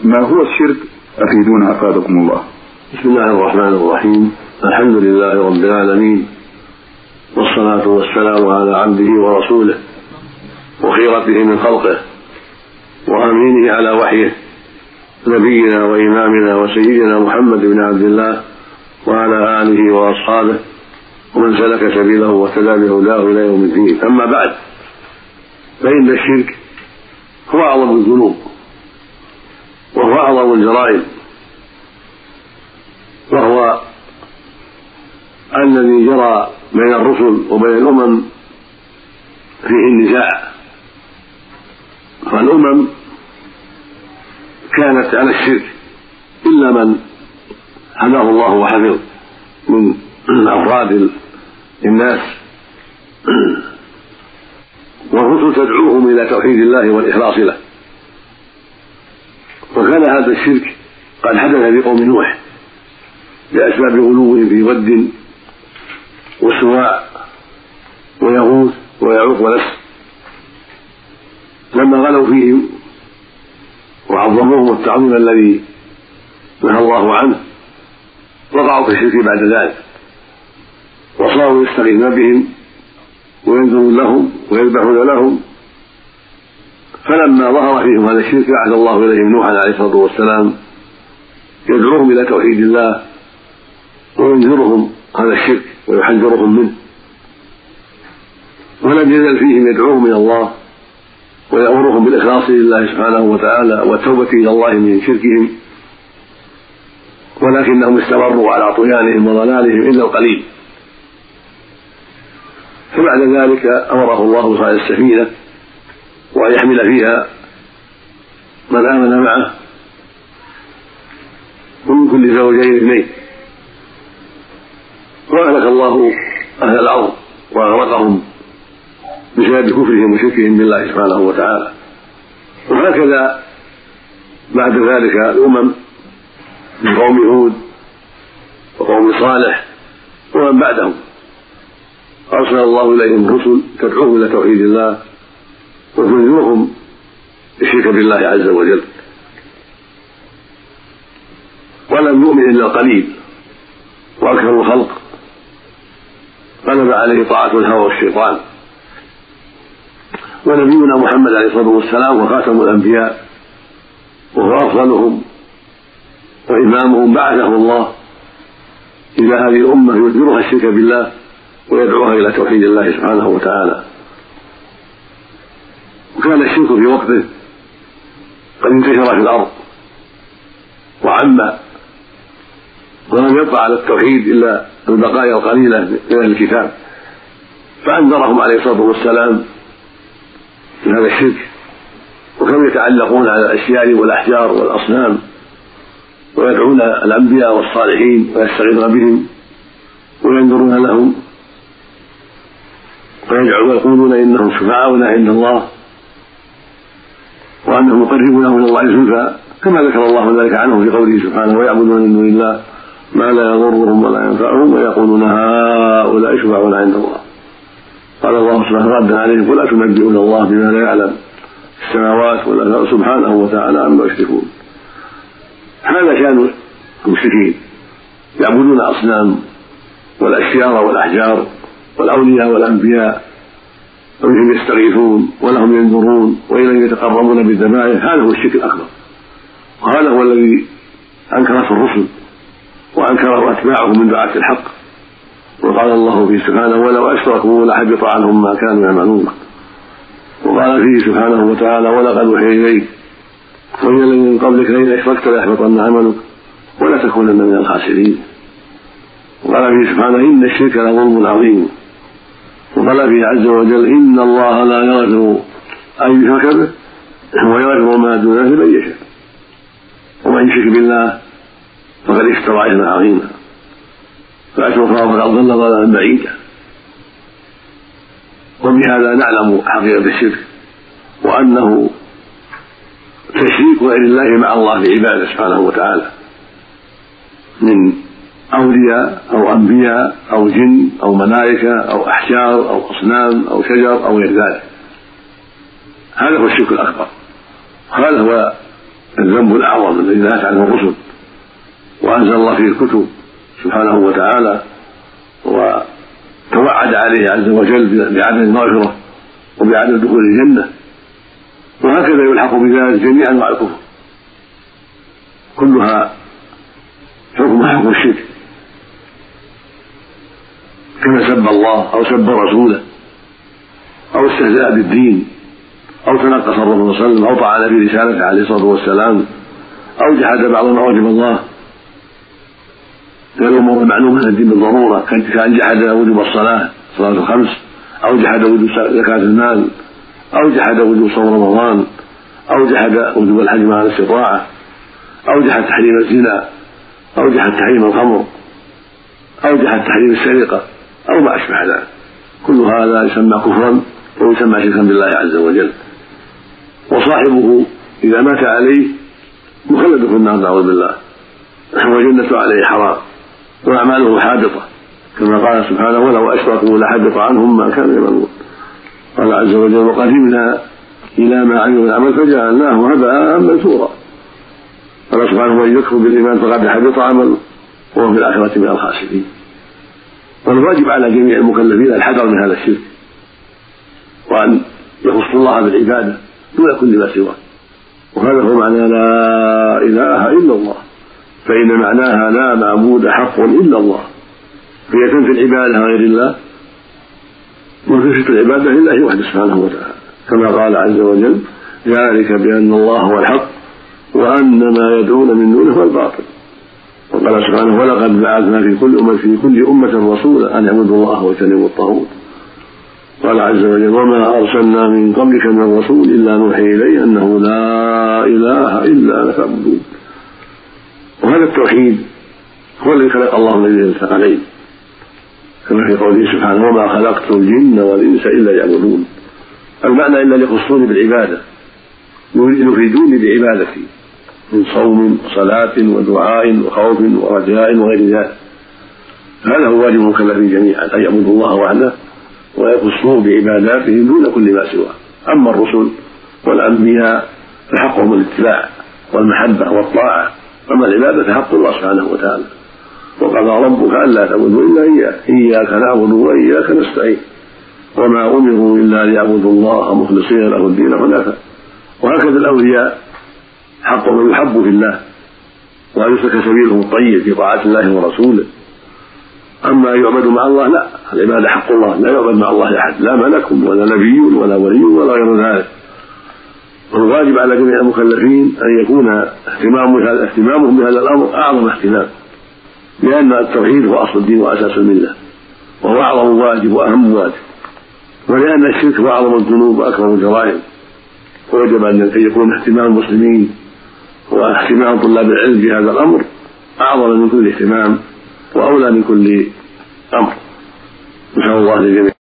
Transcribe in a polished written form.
ما هو الشرك؟ أفيدونا أفادكم الله. بسم الله الرحمن الرحيم. الحمد لله رب العالمين، والصلاة والسلام على عبده ورسوله وخيرته من خلقه وأمينه على وحيه، نبينا وإمامنا وسيدنا محمد بن عبد الله وعلى آله وأصحابه ومن سلك سبيله واهتدى بهداه إلى يوم الدين. أما بعد، فإن الشرك هو أعظم الذنوب وهو أعظم الجرائم، وهو الذي جرى بين الرسل وبين الأمم فيه النزاع، فالأمم كانت على الشرك إلا من هداه الله وحفظ من أفراد الناس، والرسل تدعوهم إلى توحيد الله والإخلاص له. وكان هذا الشرك قد حدث في قوم نوح بأسباب غلوهم في ود وسواع ويغوث ويعوق ونسر، لما غلوا فيهم وعظموهم التعظيم الذي نهى الله عنه وقعوا في الشرك بعد ذلك، وصاروا يستغيثون بهم وينذرون لهم ويذبحون لهم. فلما ظهر فيهم هذا الشرك بعث الله إليهم نوحا عليه الصلاة والسلام يدعوهم إلى توحيد الله وينذرهم هذا الشرك ويحذرهم منه، ولم يزل فيهم يدعوهم إلى الله ويأمرهم بالإخلاص لله سبحانه وتعالى والتوبة إلى الله من شركهم، ولكنهم استمروا على طغيانهم وضلالهم إلا القليل. فبعد ذلك أمره الله صاحب السفينة وأن يحمل فيها من آمن معه ومن كل زوجين اثنين، وأهلك الله أهل الأرض وأغرقهم بسبب كفرهم وشركهم بالله سبحانه وتعالى. وهكذا بعد ذلك الأمم من قوم هود وقوم صالح ومن بعدهم أرسل الله إليهم رسل تدعوهم إلى توحيد الله وتنذرهم الشرك بالله عز وجل، ولم يؤمن إلا القليل، وأكثر الخلق غلب عليه طاعة الهوى والشيطان. ونبينا محمد عليه الصلاة والسلام وخاتم الأنبياء وهو أفضلهم وإمامهم بعثه الله إلى هذه الأمة ينذرها الشرك بالله ويدعوها إلى توحيد الله سبحانه وتعالى. وكان الشرك في وقته قد انتشر في الأرض وعم، ولم يبقى على التوحيد إلا البقايا القليلة من أهل الكتاب، فأنذرهم عليه الصلاة والسلام من هذا الشرك، وكانوا يتعلقون على الأشياء والأحجار والأصنام ويدعون الأنبياء والصالحين ويستغيثون بهم وينذرون لهم ويقولون إنهم شفعاؤنا عند الله وأنهم يقربونهم إلى الله زلفى، كما ذكر الله ذلك عنهم في قوله سبحانه ويعبدون من دون الله ما لا يضرهم ولا ينفعهم ويقولون هؤلاء شفعاؤنا عند الله. قال الله سبحانه ردا عليهم قل أتنبئون الله بما لا يعلم السماوات والأرض سبحانه وتعالى عما يشركون. هذا كانوا المشركين يعبدون أصنام والأشجار والأحجار والأولياء والأنبياء وبهم يستغيثون ولهم ينذرون وإليهم يتقربون بالذبائح. هذا هو الشرك الأكبر، وهذا هو الذي أنكرته الرسل وأنكره أتباعهم من دعاة الحق. وقال الله فيه سبحانه ولو أشركوا لحبط عنهم ما كانوا يعملون. وقال فيه سبحانه وتعالى ولقد أوحي إليك وإلى الذين من قبلك لئن أشركت ليحبطن عملك ولا تكونن من الخاسرين. وقال فيه سبحانه إن الشرك لظلم عظيم. وقال فيه عز وجل إن الله لا يغفر أن يشرك به ويغفر ما دون ذلك لمن يشاء ومن يشرك بالله فقد افترى إثما عظيما فأشركه فقد ضل ضلالا بعيدا. وبهذا نعلم حقيقة الشرك وأنه تشريك غير الله مع الله بعباده سبحانه وتعالى من أولياء أو أنبياء أو جن أو ملائكة أو أحجار أو أصنام أو شجر أو غير ذلك. هذا هو الشرك الأكبر، هذا هو الذنب الأعظم الذي نهت عنه الرسل، وأنزل الله فيه الكتب سبحانه وتعالى، وتوعد عليه عز وجل بعدم المغفرة وبعدم دخول الجنة. وهكذا يلحق بذلك جميع أنواع الكفر كلها حكم الشرك، كما سب الله أو سب رسوله أو استهزأ بالدين أو تنقص الرسول صلى الله عليه وسلم أو طعن في رسالته عليه الصلاة والسلام أو جحد بعض ما وجب الله من الأمور المعلومة من الدين بالضرورة، كأن جحد وجوب الصلاة الخمس، أو جحد وجوب زكاة المال، أو جحد وجوب صوم رمضان، أو جحد وجوب الحج مع الاستطاعة، أو جحد تحريم الزنا، أو جحد تحريم الخمر، أو جحد تحريم السرقة، أو ما أشبه ذلك. كل هذا يسمى كفرا ويسمى شركا بالله عز وجل، وصاحبه إذا مات عليه مخلد في النار نعوذ بالله، وجنة عليه حرام وأعماله حابطة، كما قال سبحانه ولو أشركوا لحبط عنهم ما كانوا يعملون. قال عز وجل وقدمنا إلى ما عملوا من عمل فجعلناه هباء منثورا. قال سبحانه ومن يكفر بالإيمان فقد حبط عمله وهو في الآخرة من الخاسرين. والواجب على جميع المكلفين الحذر من هذا الشرك، وأن يخص الله بالعبادة دون كل ما سواه. وهذا هو معنى لا إله إلا الله، فإن معناها لا معبود حق إلا الله، هي تنفي العبادة غير الله وتثبت العبادة لله وحده سبحانه وتعالى، كما قال عز وجل ذلك بأن الله هو الحق وأن ما يدعون من دونه هو الباطل. وقال سبحانه ولقد بعثنا في كل أمة رسولا أن يعبدوا الله واجتنبوا الطاغوت. قال عز وجل وما أرسلنا من قبلك من رسول إلا نوحي إليه أنه لا إله إلا أنا فاعبدون. وهذا التوحيد هو الذي خلق الله الذين عليه، كما في قوله سبحانه وما خلقت الجن والإنس إلا يعبدون، المعنى إلا يخصوني بالعبادة، يفيدوني بعبادتي من صوم وصلاة ودعاء وخوف ورجاء وغير ذلك. هذا هو واجب المكلفين جميعا أن يعبدوا الله وحده ويخصوه بعباداتهم دون كل ما سواه. أما الرسل والأنبياء فحقهم الاتباع والمحبة والطاعة، أما العبادة فحق الله سبحانه وتعالى. وقضى ربك ألا تعبدوا إلا إياه إياك نعبد وإياك نستعين وما أمروا إلا ليعبدوا الله مخلصين له الدين حنفاء. وهكذا الأولياء حقهم يحب في الله وأن يسلك سبيلهم الطيب في طاعة الله ورسوله. أما يعبد مع الله لا، العبادة حق الله، لا يعبد مع الله أحد، لا ملك ولا نبي ولا ولي ولا غير ذلك. والواجب على جميع المكلفين أن يكون اهتمامهم بهذا الأمر أعظم اهتمام، لأن التوحيد هو أصل الدين وأساس الملة، وهو أعظم واجب وأهم واجب، ولأن الشرك هو أعظم الذنوب وأكبر الجرائم. ويجب أن يكون اهتمام المسلمين واهتمام طلاب العلم بهذا الأمر أعظم من كل اهتمام وأولى من كل أمر. نسأل الله للجميع